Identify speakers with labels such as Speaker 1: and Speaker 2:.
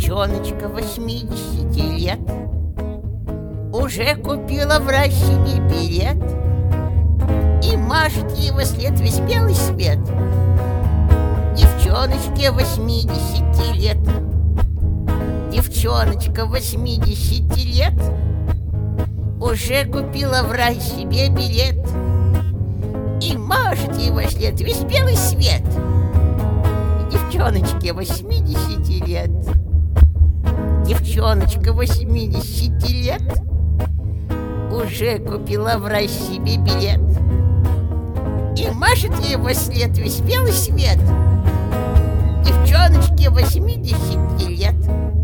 Speaker 1: Девчоночка 80 лет уже купила врач себе берет и машет ей во след весь белый свет. Девчоночке 80 лет, девчоночка 80 лет уже купила врач себе билет и машет ей во след весь белый свет. Девчоночке 80 лет, девчоночка 80 лет уже купила врач себе билет и машет ей во след весь белый свет. Девчоночке 80 лет.